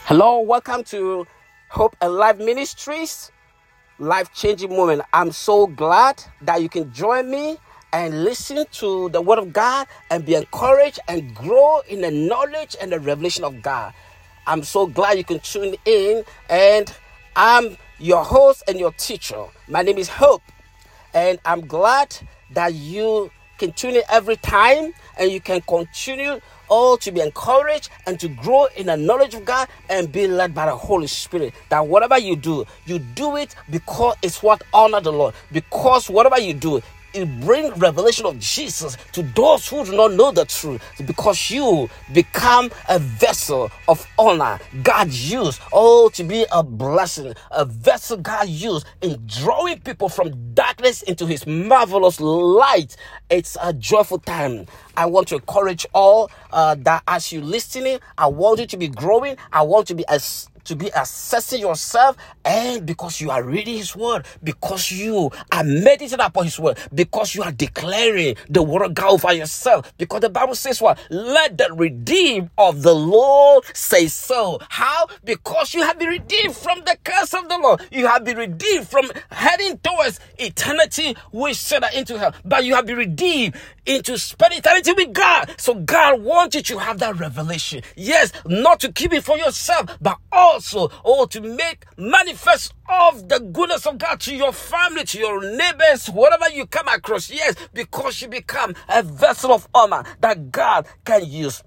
Hello, welcome to Hope and Life Ministries, life-changing moment. I'm so glad that you can join me and listen to the Word of God and be encouraged and grow in the knowledge and the revelation of God. I'm so glad you can tune in, and I'm your host and your teacher. My name is Hope, and I'm glad that you can tune in every time and you can continue to be encouraged and to grow in the knowledge of God and be led by the Holy Spirit. That whatever you do it because it's what honor the Lord. Because whatever you do, it brings revelation of Jesus to those who do not know the truth. Because you become a vessel of honor. God used to be a blessing. A vessel God used in drawing people from darkness into his marvelous light. It's a joyful time. I want to encourage all that as you're listening, I want you to be growing. I want you to be assessing yourself, and because you are reading his word, because you are meditating upon his word, because you are declaring the word of God over yourself, because the Bible says what? Let the redeemed of the Lord say so. How? Because you have been redeemed from the curse of the Lord. You have been redeemed from heading towards eternity, which set into hell. But you have been redeemed into spending eternity with God. So God wants you to have that revelation. Yes, not to keep it for yourself, but also to make manifest of the goodness of God to your family, to your neighbors, whatever you come across. Yes, because you become a vessel of honor that God can use.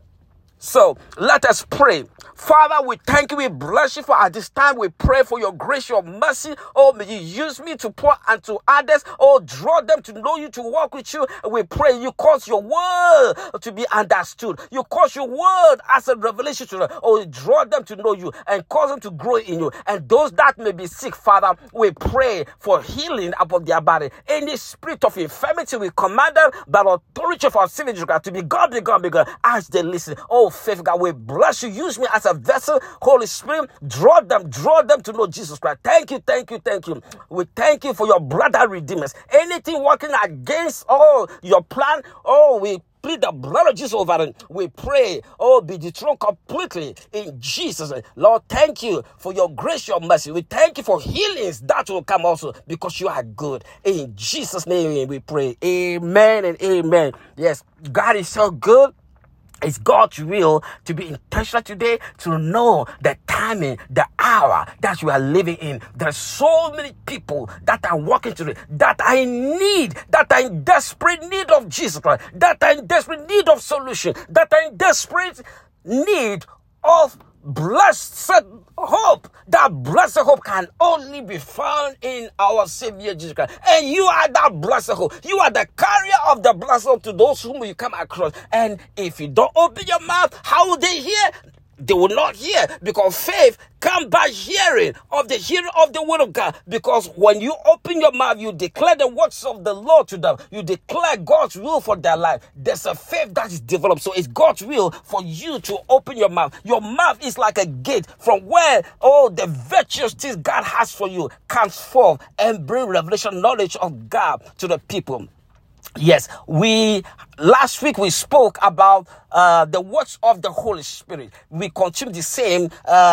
So let us pray. Father, we thank you, we bless you for at this time. We pray for your grace, your mercy. May you use me to pour unto others. Draw them to know you, to walk with you. We pray you cause your word to be understood. You cause your word as a revelation to them. Draw them to know you and cause them to grow in you. And those that may be sick, Father, we pray for healing upon their body. Any spirit of infirmity, we command them by the authority of our Savior God to be God, be God, be God, as they listen. Faith God, we bless you. Use me as a vessel. Holy Spirit, draw them to know Jesus Christ. Thank you. We thank you for your blood that redeems. Anything working against your plan, we plead the blood of Jesus over it. We pray, be dethroned completely in Jesus' name. Lord, thank you for your grace, your mercy. We thank you for healings that will come also because you are good. In Jesus' name we pray. Amen and amen. Yes, God is so good. It's God's will to be intentional today, to know the timing, the hour that you are living in. There are so many people that are walking today, that are in need, that are in desperate need of Jesus Christ, that are in desperate need of solution, that are in desperate need of blessed hope. That blessed hope can only be found in our Savior Jesus Christ. And you are that blessed hope. You are the carrier of the blessed hope to those whom you come across. And if you don't open your mouth, how will they hear? They will not hear, because faith comes by hearing of the word of God. Because when you open your mouth, you declare the works of the Lord to them. You declare God's will for their life. There's a faith that is developed. So it's God's will for you to open your mouth. Your mouth is like a gate from where the virtuous things God has for you comes forth and bring revelation knowledge of God to the people. Yes, last week we spoke about the works of the Holy Spirit. We continue the same.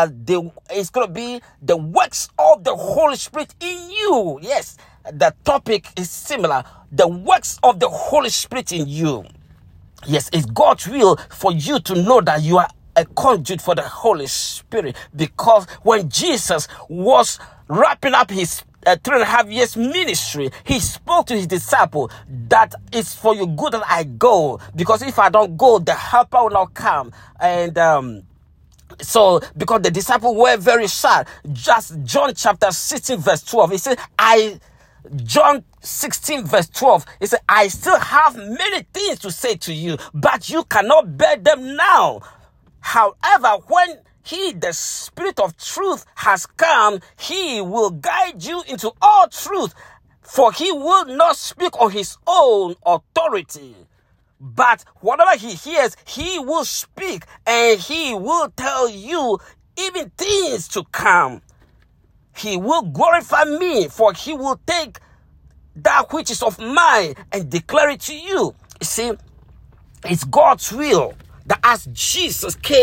It's going to be the works of the Holy Spirit in you. Yes, the topic is similar. The works of the Holy Spirit in you. Yes, it's God's will for you to know that you are a conduit for the Holy Spirit. Because when Jesus was wrapping up his 3.5 years ministry, he spoke to his disciple that it's for your good that I go, because if I don't go, the helper will not come. And so because the disciples were very sad, just John chapter 16 verse 12, he said, John 16 verse 12, he said, I still have many things to say to you, but you cannot bear them now. However, when he, the Spirit of truth, has come, he will guide you into all truth, for he will not speak on his own authority, but whatever he hears, he will speak, and he will tell you even things to come. He will glorify me, for he will take that which is of mine and declare it to you. You see, it's God's will that as Jesus came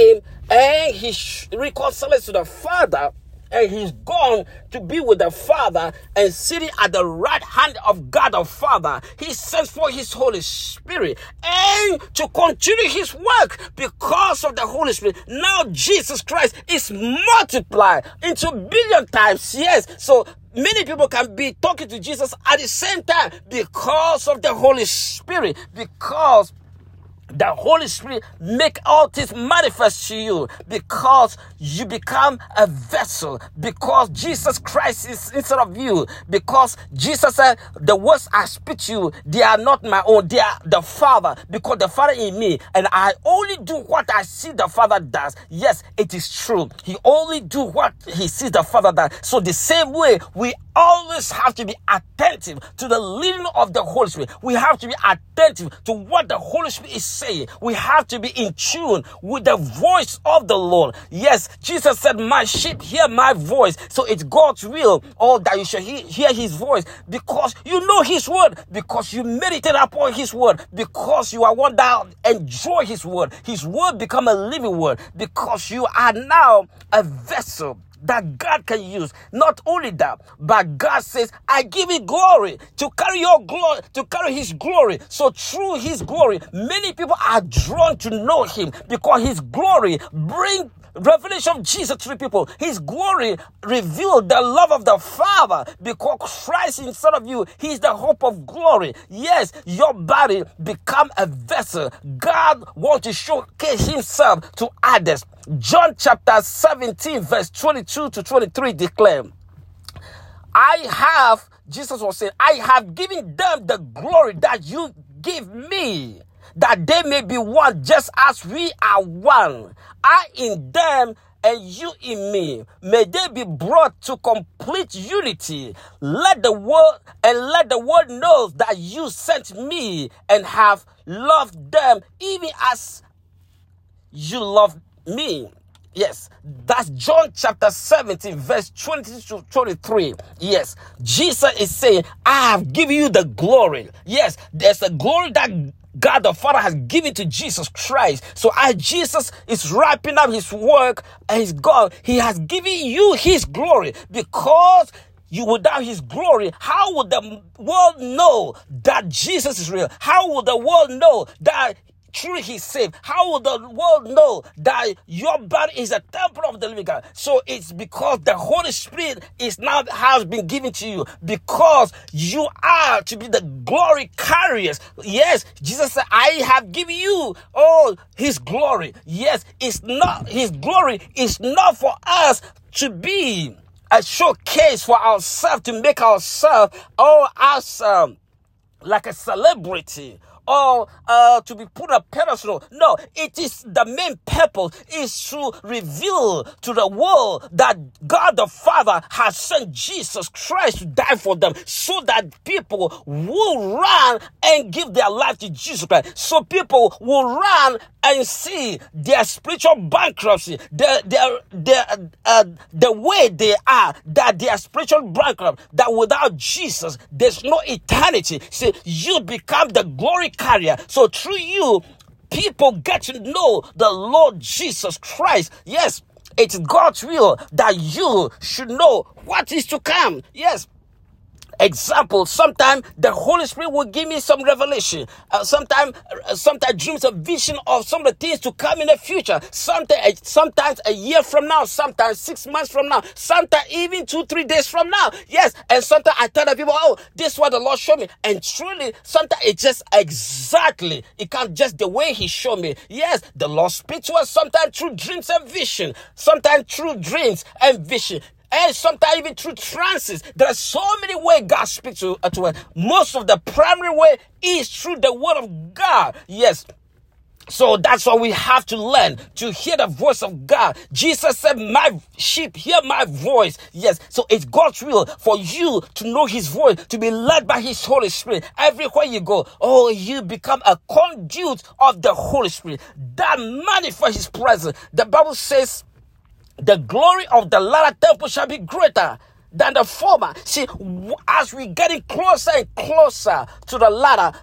and he reconciled to the Father, and he's gone to be with the Father and sitting at the right hand of God the Father. He sends for his Holy Spirit and to continue his work because of the Holy Spirit. Now Jesus Christ is multiplied into billion times. Yes, so many people can be talking to Jesus at the same time because of the Holy Spirit, because the Holy Spirit make all things manifest to you, because you become a vessel, because Jesus Christ is inside of you, because Jesus said, the words I speak to you, they are not my own, they are the Father, because the Father in me, and I only do what I see the Father does. Yes, it is true. He only do what he sees the Father does. So the same way, we always have to be attentive to the leading of the Holy Spirit. We have to be attentive to what the Holy Spirit is saying. We have to be in tune with the voice of the Lord. Yes, Jesus said, my sheep hear my voice. So it's God's will, that you should hear his voice, because you know his word, because you meditate upon his word, because you are one that enjoy his word. His word become a living word, because you are now a vessel that God can use. Not only that, but God says, I give you glory to carry your glory, to carry his glory. So through his glory, many people are drawn to know him, because his glory brings revelation of Jesus to the people. His glory revealed the love of the Father, because Christ inside of you, he is the hope of glory. Yes, your body become a vessel. God wants to showcase himself to others. John chapter 17 verse 22 to 23 declare, Jesus was saying, I have given them the glory that you give me, that they may be one just as we are one. I in them and you in me. May they be brought to complete unity. Let the world know that you sent me and have loved them even as you loved me. Yes, that's John chapter 17 verse 20 to 23. Yes, Jesus is saying, I have given you the glory. Yes, there's a glory that God the Father has given to Jesus Christ. So as Jesus is wrapping up his work and he's gone, he has given you his glory, because without his glory, how would the world know that Jesus is real? How would the world know that truly he's saved? How will the world know that your body is a temple of the living God? So it's because the Holy Spirit has been given to you, because you are to be the glory carriers. Yes, Jesus said, I have given you his glory. Yes, it's not, his glory is not for us to be a showcase for ourselves, to make ourselves like a celebrity, or to be put on a pedestal. No, it is the main purpose is to reveal to the world that God the Father has sent Jesus Christ to die for them, so that people will run and give their life to Jesus Christ. So people will run and see their spiritual bankruptcy, the way they are, that they are spiritual bankrupt, that without Jesus, there's no eternity. See, you become the glory carrier. So through you, people get to know the Lord Jesus Christ. Yes, it's God's will that you should know what is to come. Yes. Example, sometimes the Holy Spirit will give me some revelation. Sometimes dreams, a vision of some of the things to come in the future. Sometimes a year from now, sometimes 6 months from now, sometimes even 2-3 days from now. Yes, and sometimes I tell the people, this is what the Lord showed me. And truly, sometimes it's just exactly, it can't just the way he showed me. Yes, the Lord speaks to us sometimes through dreams and vision. Sometimes through dreams and vision. And sometimes even through trances. There are so many ways God speaks to us. Most of the primary way is through the word of God. Yes. So that's why we have to learn to hear the voice of God. Jesus said, my sheep hear my voice. Yes. So it's God's will for you to know his voice, to be led by his Holy Spirit. Everywhere you go, you become a conduit of the Holy Spirit that manifests his presence. The Bible says, the glory of the latter temple shall be greater than the former. See, as we're getting closer and closer to the latter,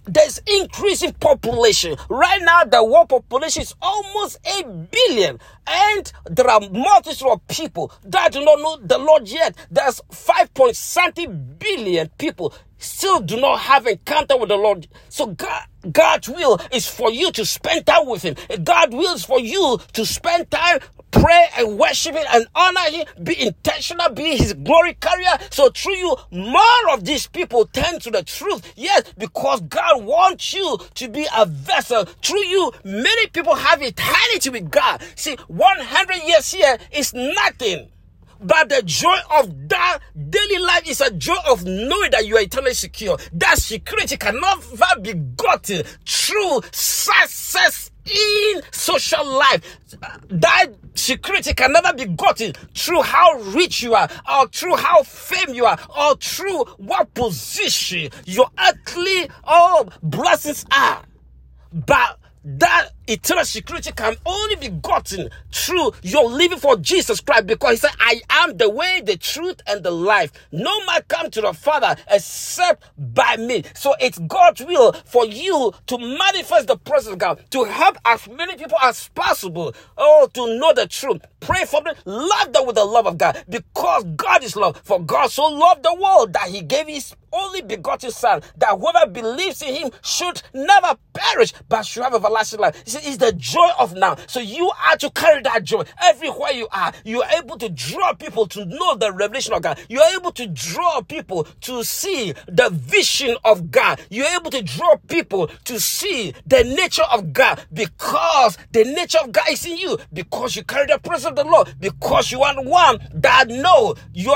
there's increasing population. Right now, the world population is almost 8 billion. And there are multitudes of people that do not know the Lord yet. There's 5.something billion people still do not have encounter with the Lord. So God's will is for you to spend time with Him. God's will is for you to spend time, pray and worship Him and honor Him, be intentional, be His glory carrier. So through you, more of these people turn to the truth. Yes, because God wants you to be a vessel. Through you, many people have eternity with God. See, 100 years here is nothing. But the joy of that daily life is a joy of knowing that you are eternally secure. That security cannot be gotten through success in social life. That security can never be gotten through how rich you are, or through how famous you are, or through what position your earthly blessings are. But that eternal security can only be gotten through your living for Jesus Christ, because He said, I am the way, the truth, and the life. No man come to the Father except by me. So it's God's will for you to manifest the presence of God, to help as many people as possible, to know the truth. Pray for them, love them with the love of God, because God is love. For God so loved the world that He gave His only begotten Son, that whoever believes in Him should never perish, but should have everlasting life. You see, it's the joy of now. So you are to carry that joy everywhere you are. You are able to draw people to know the revelation of God. You are able to draw people to see the vision of God. You are able to draw people to see the nature of God, because the nature of God is in you, because you carry the presence of the Lord, because you are the one that know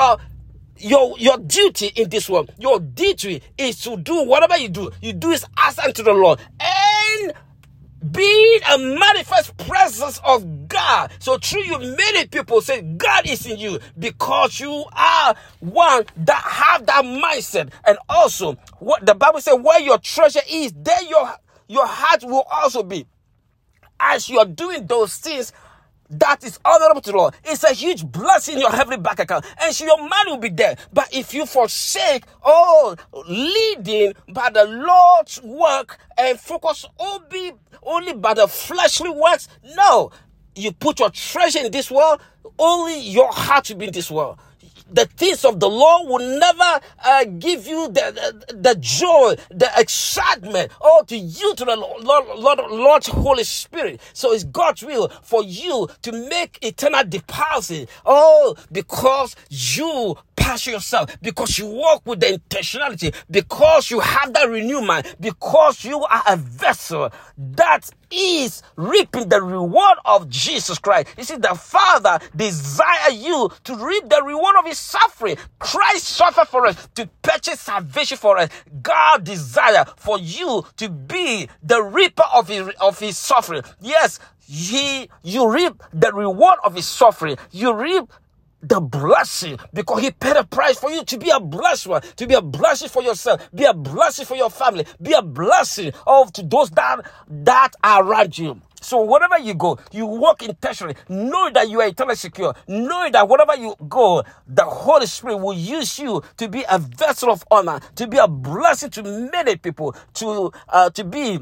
your duty in this world. Your duty is to do whatever you do. You do is as unto the Lord, and being a manifest presence of God. So through you, many people say God is in you, because you are one that have that mindset. And also, what the Bible says, where your treasure is, there your heart will also be. As you are doing those things that is honorable to the Lord, it's a huge blessing in your heavenly bank account, and so your money will be there. But if you forsake leading by the Lord's work and focus only by the fleshly works, no, you put your treasure in this world, only your heart will be in this world. The things of the Lord will never give you the joy, the excitement, to you, to the Lord's Holy Spirit. So it's God's will for you to make eternal deposit. Because you passion yourself, because you walk with the intentionality, because you have that renewed mind, because you are a vessel that is reaping the reward of Jesus Christ. You see, the Father desires you to reap the reward of His suffering. Christ suffered for us to purchase salvation for us. God desires for you to be the reaper of His suffering. Yes, you reap the reward of His suffering. You reap the blessing, because He paid a price for you to be a blessed one, to be a blessing for yourself, be a blessing for your family, be a blessing to those that are around you. So wherever you go, you walk intentionally, knowing that you are eternally secure, knowing that wherever you go, the Holy Spirit will use you to be a vessel of honor, to be a blessing to many people, to be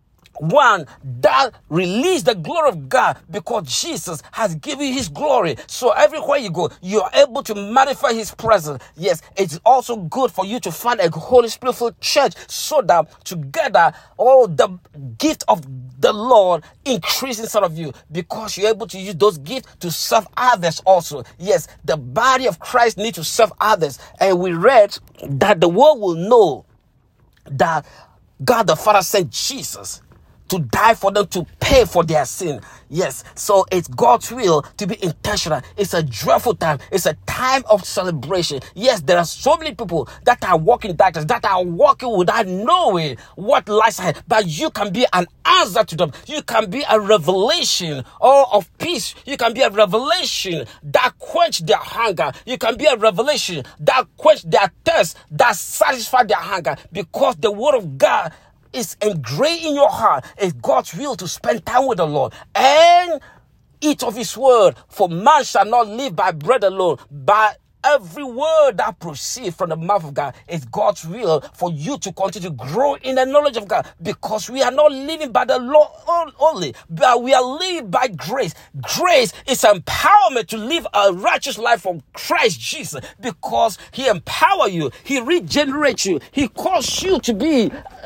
one that release the glory of God, because Jesus has given you His glory. So everywhere you go, you are able to manifest His presence. Yes, it's also good for you to find a Holy Spirit-filled church, so that together all the gift of the Lord increase inside of you, because you're able to use those gifts to serve others also. Yes, the body of Christ needs to serve others. And we read that the world will know that God the Father sent Jesus to die for them, to pay for their sin. Yes, so it's God's will to be intentional. It's a joyful time. It's a time of celebration. Yes, there are so many people that are walking darkness, that are walking without knowing what lies ahead. But you can be an answer to them. You can be a revelation of peace. You can be a revelation that quench their hunger. You can be a revelation that quench their thirst, that satisfy their hunger, because the word of God is engraved in your heart. It's God's will to spend time with the Lord and eat of His word. For man shall not live by bread alone, but every word that proceeds from the mouth of God is God's will for you to continue to grow in the knowledge of God, because we are not living by the law only, but we are living by grace. Grace is empowerment to live a righteous life for Christ Jesus, because he empowers you, he regenerates you, he calls you to be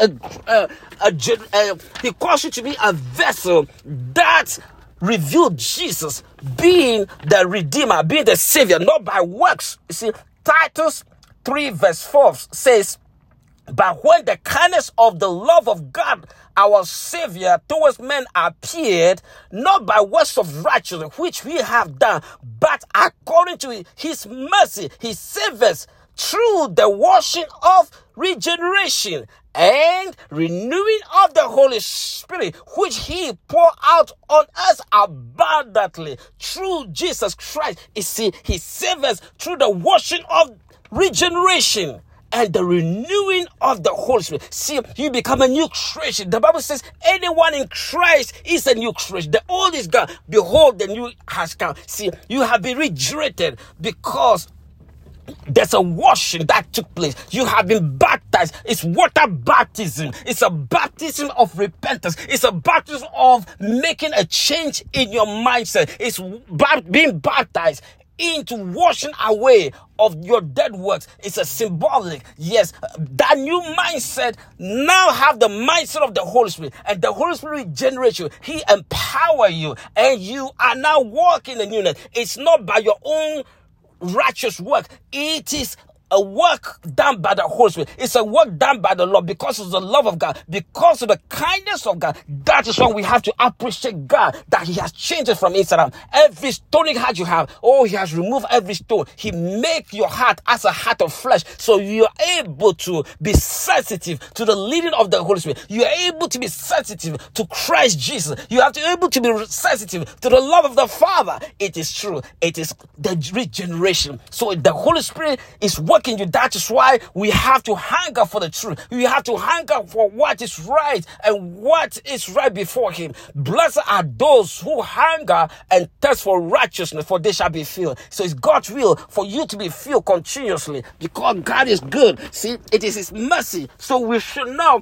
he calls you to be a vessel that revealed Jesus being the Redeemer, being the Savior, not by works. You see, Titus 3 verse 4 says, but when the kindness of the love of God, our Savior, towards men appeared, not by works of righteousness, which we have done, but according to his mercy, he saved us through the washing of regeneration and renewing of the Holy Spirit, which he poured out on us abundantly through Jesus Christ. You see, he saved us through the washing of regeneration and the renewing of the Holy Spirit. See, you become a new creation. The Bible says, anyone in Christ is a new creation. The old is gone. Behold, the new has come. See, you have been regenerated because there's a washing that took place. You have been baptized. It's water baptism. It's a baptism of repentance. It's a baptism of making a change in your mindset. It's being baptized into washing away of your dead works. It's a symbolic. Yes, that new mindset now have the mindset of the Holy Spirit, and the Holy Spirit regenerates you. He empower you, and you are now walking in newness. It's not by your own righteous work. It is a work done by the Holy Spirit. It's a work done by the Lord, because of the love of God, because of the kindness of God. That is why we have to appreciate God, that he has changed it from inside out. Every stony heart you have, he has removed every stone. He make your heart as a heart of flesh, so you are able to be sensitive to the leading of the Holy Spirit. You are able to be sensitive to Christ Jesus. You have to be able to be sensitive to the love of the Father. It is true. It is the regeneration. So the Holy Spirit is working you. That is why we have to hunger for the truth. We have to hunger for what is right and what is right before him. Blessed are those who hunger and thirst for righteousness, for they shall be filled. So it's God's will for you to be filled continuously, because God is good. See, it is his mercy. So we should not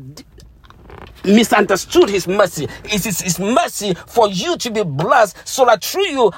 misunderstood his mercy. It is his mercy for you to be blessed, so that through you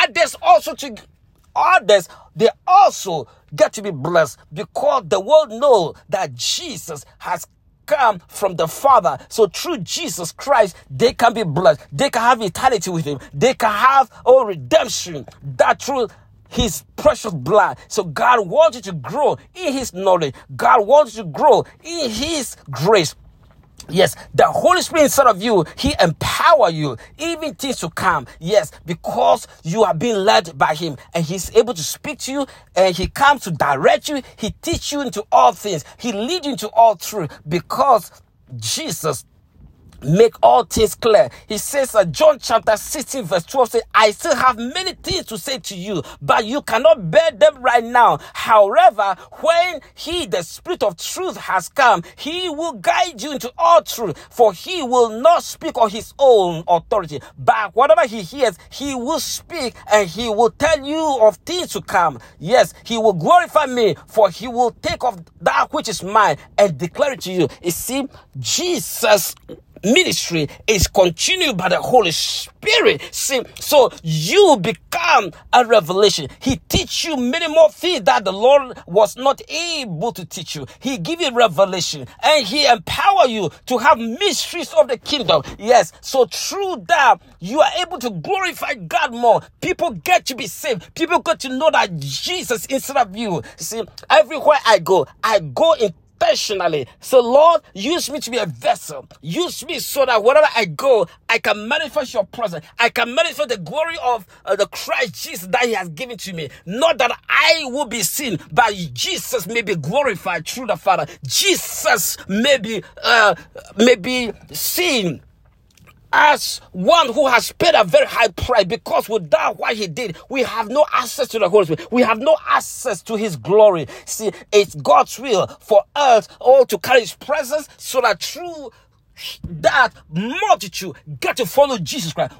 others they also get to be blessed, because the world knows that Jesus has come from the Father. So through Jesus Christ, they can be blessed. They can have eternity with him. They can have redemption, that through his precious blood. So God wants you to grow in his knowledge. God wants you to grow in his grace. Yes, the Holy Spirit inside of you, he empower you, even things to come. Yes, because you are being led by him, and he's able to speak to you, and he comes to direct you. He teach you into all things. He lead you into all truth, because Jesus make all things clear. He says, John chapter 16 verse 12 says, I still have many things to say to you, but you cannot bear them right now. However, when he, the Spirit of truth, has come, he will guide you into all truth, for he will not speak on his own authority, but whatever he hears, he will speak, and he will tell you of things to come. Yes, he will glorify me, for he will take of that which is mine and declare it to you. You see, Jesus' ministry is continued by the Holy Spirit. See, so you become a revelation. He teach you many more things that the Lord was not able to teach you. He give you revelation, and he empower you to have mysteries of the kingdom. Yes, so through that, you are able to glorify God more. People get to be saved. People get to know that Jesus inside of you. See, everywhere I go intentionally. So Lord, use me to be a vessel. Use me so that wherever I go, I can manifest your presence. I can manifest the glory of the Christ Jesus that he has given to me. Not that I will be seen, but Jesus may be glorified through the Father. Jesus may be seen as one who has paid a very high price, because without what he did, we have no access to the Holy Spirit. We have no access to his glory. See, it's God's will for us all to carry his presence, so that through that multitude get to follow Jesus Christ.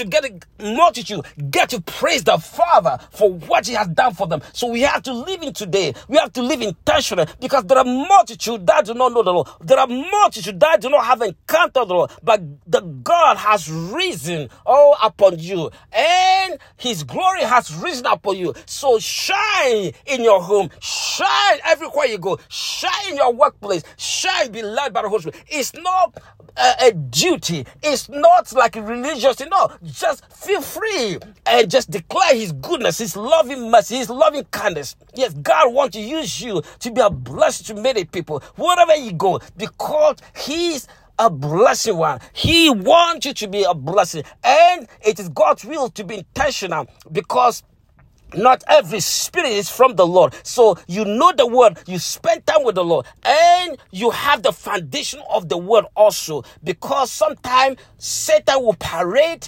Multitude get to praise the Father for what He has done for them. So we have to live in today. We have to live intentionally, because there are multitude that do not know the Lord. There are multitude that do not have encountered the Lord. But the God has risen upon you, and His glory has risen upon you. So shine in your home. Shine everywhere you go. Shine in your workplace. Shine, be led by the Holy Spirit. It's not a duty. It's not like a religious thing. No, just feel free and just declare His goodness, His loving mercy, His loving kindness. Yes, God wants to use you to be a blessing to many people, wherever you go, because He's a blessing one. He wants you to be a blessing, and it is God's will to be intentional, because not every spirit is from the Lord. So you know the word, you spend time with the Lord, and you have the foundation of the word also, because sometimes Satan will parade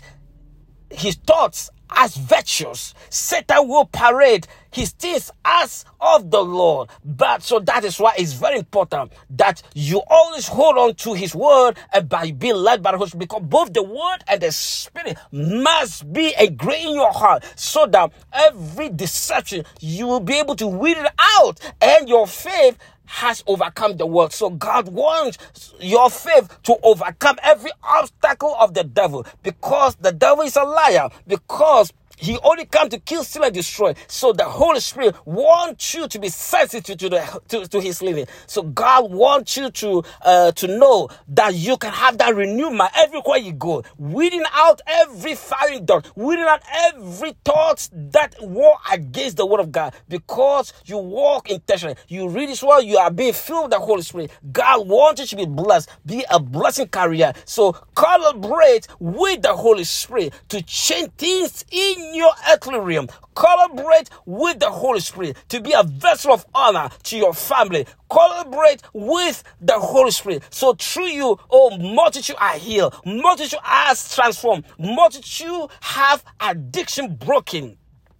his thoughts as virtuous. Satan will parade his things as of the Lord. But so that is why it's very important that you always hold on to His word and by being led by the Holy Spirit, because both the word and the Spirit must be ingrained in your heart, so that every deception you will be able to weed it out, and your faith has overcome the world. So God wants your faith to overcome every obstacle of the devil, because the devil is a liar, because he only comes to kill, steal, and destroy. So the Holy Spirit wants you to be sensitive to His living. So God wants you to know that you can have that renewed mind everywhere you go, weeding out every firing dart, weeding out every thought that war against the word of God, because you walk intentionally. You read His word, you are being filled with the Holy Spirit. God wants you to be blessed, be a blessing carrier. So collaborate with the Holy Spirit to change things in your earthly realm. Collaborate with the Holy Spirit to be a vessel of honor to your family. Collaborate with the Holy Spirit. So through you, multitude are healed, multitude are transformed, multitude have addiction broken.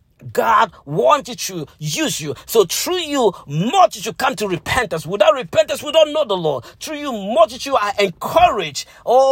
God wanted to use you. So through you, multitude come to repentance. Without repentance, we don't know the Lord. Through you, multitude are encouraged.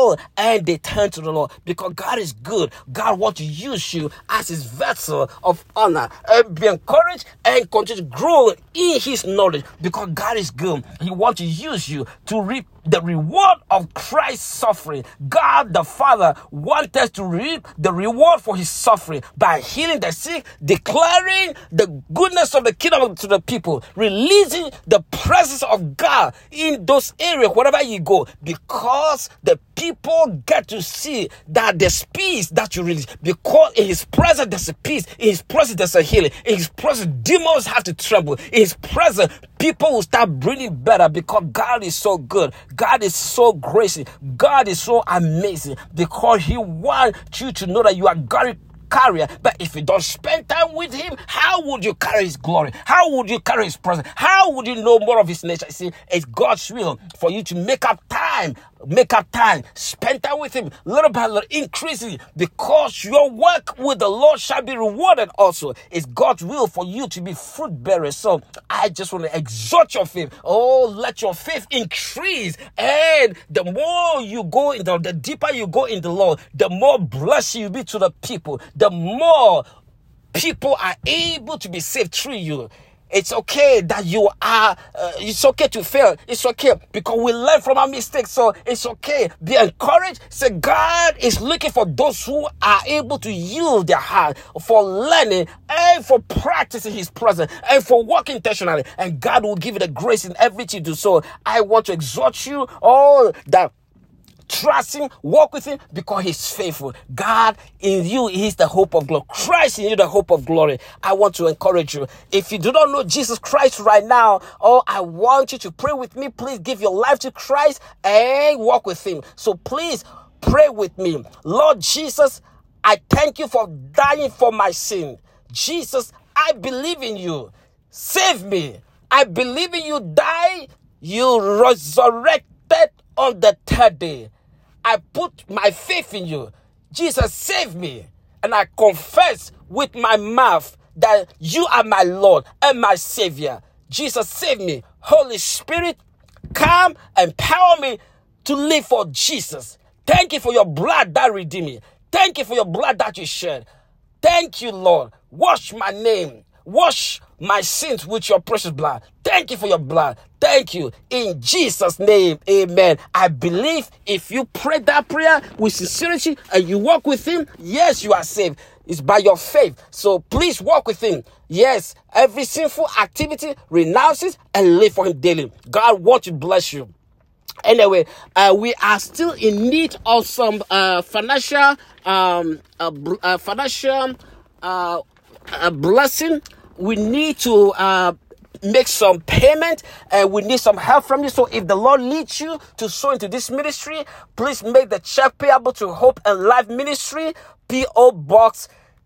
And they turn to the Lord, because God is good. God wants to use you as His vessel of honor. And be encouraged and continue to grow in His knowledge, because God is good. He wants to use you to reap the reward of Christ's suffering. God the Father wants us to reap the reward for His suffering by healing the sick, declaring the goodness of the kingdom to the people, releasing the presence of God in those areas wherever you go, because the people get to see that there's peace that you release, because in His presence there's a peace, in His presence there's a healing, in His presence demons have to tremble, in His presence people will start breathing better, because God is so good. God is so gracious. God is so amazing, because He wants you to know that you are God carrier. But if you don't spend time with Him, how would you carry His glory? How would you carry His presence? How would you know more of His nature? See, it's God's will for you to make up time, spend time with Him, little by little, increasing, because your work with the Lord shall be rewarded also. It's God's will for you to be fruit bearers. So I just want to exhort your faith. Let your faith increase. And the more you go in the deeper you go in the Lord, the more blessed you'll be to the people. The more people are able to be saved through you. It's okay that you are, it's okay to fail. It's okay, because we learn from our mistakes. So it's okay. Be encouraged. Say God is looking for those who are able to yield their heart for learning and for practicing His presence and for working intentionally. And God will give you the grace in everything you do. So I want to exhort you all that trust Him, walk with Him, because He's faithful. God in you is the hope of glory. Christ in you, the hope of glory. I want to encourage you. If you do not know Jesus Christ right now, I want you to pray with me. Please give your life to Christ and walk with Him. So please pray with me. Lord Jesus, I thank You for dying for my sin. Jesus, I believe in You. Save me. I believe in You died. You resurrected on the third day. I put my faith in You. Jesus, save me. And I confess with my mouth that You are my Lord and my Savior. Jesus, save me. Holy Spirit, come and empower me to live for Jesus. Thank you for your blood that redeemed me. Thank you for your blood that you shed. Thank you, Lord. Wash my name. Wash my sins with your precious blood. Thank you for your blood. Thank you. In Jesus' name, amen. I believe if you pray that prayer with sincerity and you walk with him, yes, you are saved. It's by your faith. So please walk with him. Yes, every sinful activity, renounce it and live for him daily. God wants to bless you. Anyway, we are still in need of some financial blessing. We need to make some payment, and we need some help from you. So if the Lord leads you to sow into this ministry, please make the check payable to Hope and Life Ministry, P.O. Box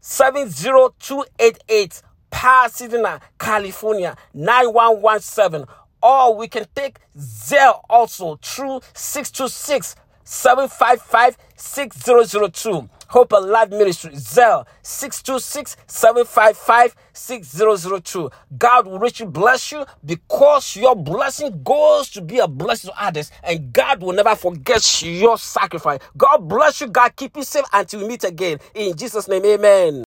70288, Pasadena, California 9117. Or we can take Zelle also through 626-755-6002. Hope and Life Ministry, Zelle 626-755-6002. God will richly bless you because your blessing goes to be a blessing to others, and God will never forget your sacrifice. God bless you. God keep you safe until we meet again. In Jesus' name, amen.